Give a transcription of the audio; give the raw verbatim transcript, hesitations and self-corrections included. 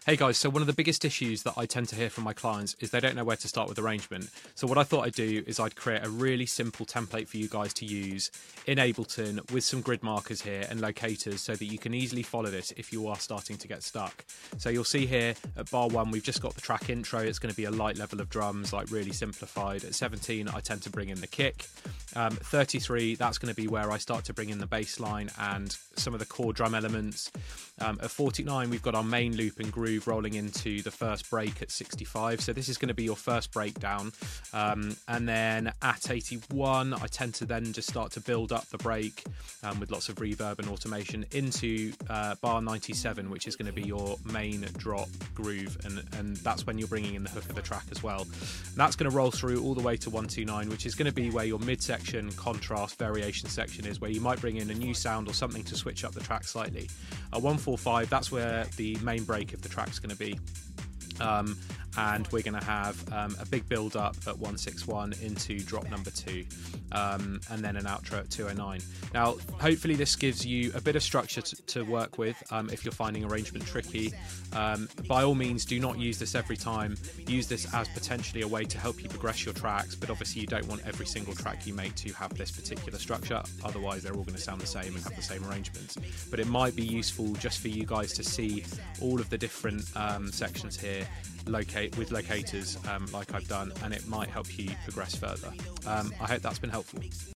Hey guys, so one of the biggest issues that I tend to hear from my clients is they don't know where to start with arrangement. So what I thought I'd do is I'd create a really simple template for you guys to use in Ableton with some grid markers here and locators so that you can easily follow this if you are starting to get stuck. So you'll see here at bar one, we've just got the track intro. It's going to be a light level of drums, like really simplified. At seventeen, I tend to bring in the kick. Um, thirty-three, that's going to be where I start to bring in the bass line and some of the core drum elements. Um, at forty-nine, we've got our main loop and groove rolling into the first break at sixty-five, so this is going to be your first breakdown. Um, and then at eighty-one, I tend to then just start to build up the break um, with lots of reverb and automation into uh, bar ninety-seven, which is going to be your main drop groove, and, and that's when you're bringing in the hook of the track as well. And that's going to roll through all the way to one twenty-nine, which is going to be where your midsection contrast variation section is, where you might bring in a new sound or something to switch up the track slightly. At one forty-five, that's where the main break of the track's going to be. Um, and we're going to have um, a big build up at one sixty-one into drop number two, um, and then an outro at two oh nine. Now hopefully this gives you a bit of structure to, to work with. Um, if you're finding arrangement tricky, um, by all means do not use this every time. Use this as potentially a way to help you progress your tracks, but obviously you don't want every single track you make to have this particular structure, otherwise they're all going to sound the same and have the same arrangements. But it might be useful just for you guys to see all of the different um, sections here locate with locators, um, like I've done, and it might help you progress further. um, I hope that's been helpful.